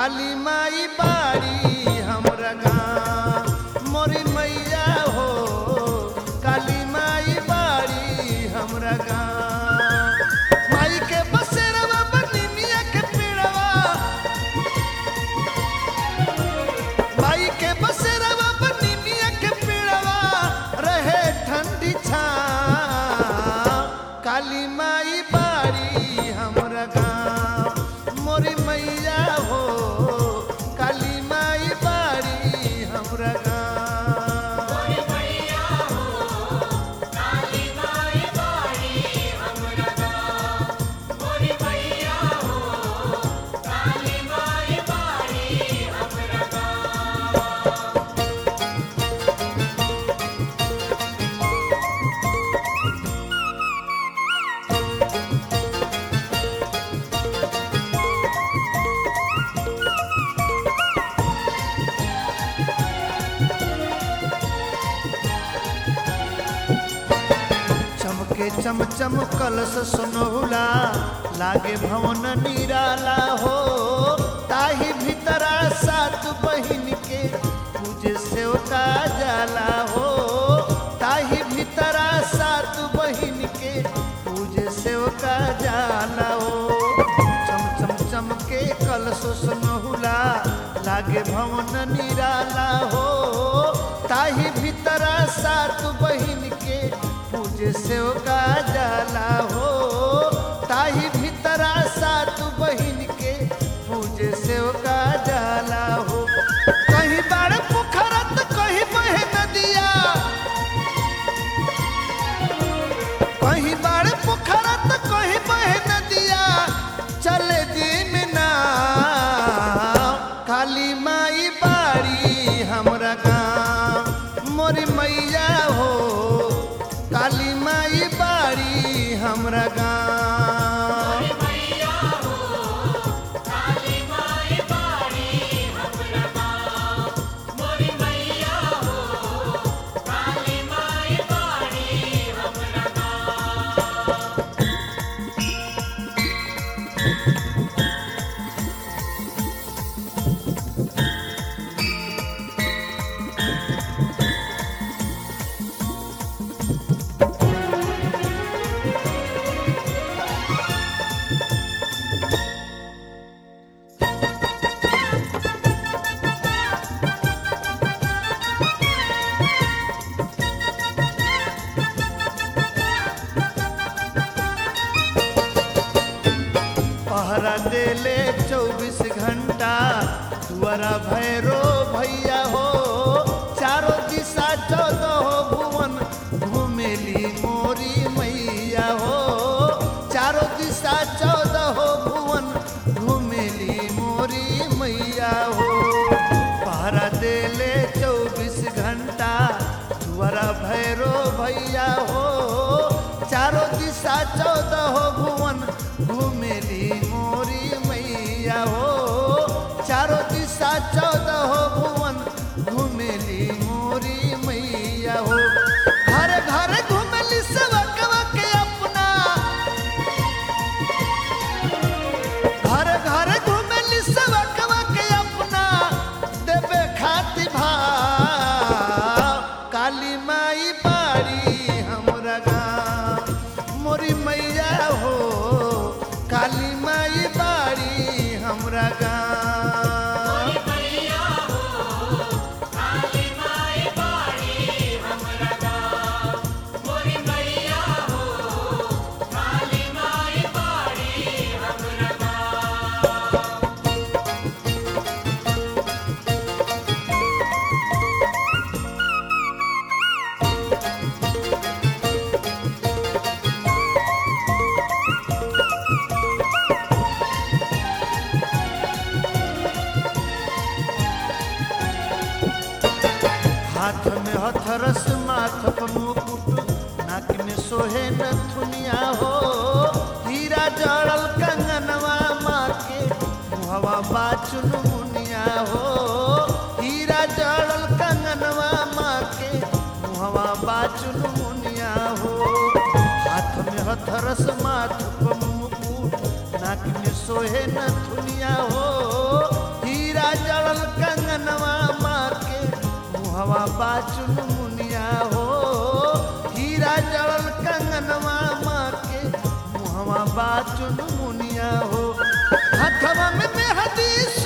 काली माई बाड़ी हमरा गाँव मोरी मैया हो काली माई बाड़ी हमरा गाँव माई के बसेरवा बनी मिया के पेड़वा माई के बसेरवा बनी मिया के पेड़वा रहे ठंडी छाँव काली माई बाड़ी हमरा गाँव मोरी मैया हो काली माई बाड़ी हमरा गाँव मोरी मैया हो काली माई बाड़ी हमरा गाँव मोरी मैया हो काली माई बाड़ी हमरा गाँव चमके चमचम कलश सुनहुला लागे भवन निराला हो ताही भीतरा सात बहिन के पूजे सेवका जाला हो ताही भीतरा सात बहिन के पूजे सेवका जाला हो चम चम चमके कलश सुनहुला लागे भवन निराला हो ताही भीतरा सात बहिन के पूजे सेवका जाला हो ताही भीतरा सात बहिन के पूजे सेवका जाला हो कहीं बाड़ पोखरा तो कहीं बहे नदिया कहीं बाड़ पोखरा तो कहीं बहे नदिया चले दिन ना काली माई बाड़ी हमरा गाँव मोरी मैया हो काली माई बाड़ी हमरा गाँव मोरी मैया हो काली माई बाड़ी हमरा गाँव मोरी मैया हो काली माई बाड़ी हमरा गाँव पहरा देले 24 घंटा दुआरा भैरो भैया हो चारों दिशा 14 भुवन घूमेली मोरी मैया हो चारों दिशा 14 भुवन घूमेली मोरी मैया हो पहरा देले 24 घंटा दुआरा भैरो भैया हो चारों दिशा 14 भुवन घूमेली मोरी मैया हो चारों दिशा 14 भुवन घूमेली मोरी मैया हो घर घर घूमेली सेवकवा के अपना घर घर घूमेली सेवकवा के अपना देवे खाति भाव काली माई बाड़ी हमरा गाँव मोरी मैया हो काली माई बाड़ी हमरा गाँव मोरी मैया हो काली माई बाड़ी हमरा गाँव मोरी मैया हो काली माई बाड़ी हमरा गाँव हाथ में हथरस माथ पर मुकुट नाक में सोहे नथुनिया हो हीरा जड़ल कंगनवा माँ के मुहवा बाचुन मुनिया हो हीरा जड़ल कंगनवा माँ के मुहवा बाचुन मुनिया हो हाथ में हथरस माथ पर मुकुट नाक में सोहे नथुनिया हो चुनमुनिया हो हथवा में मेहंदी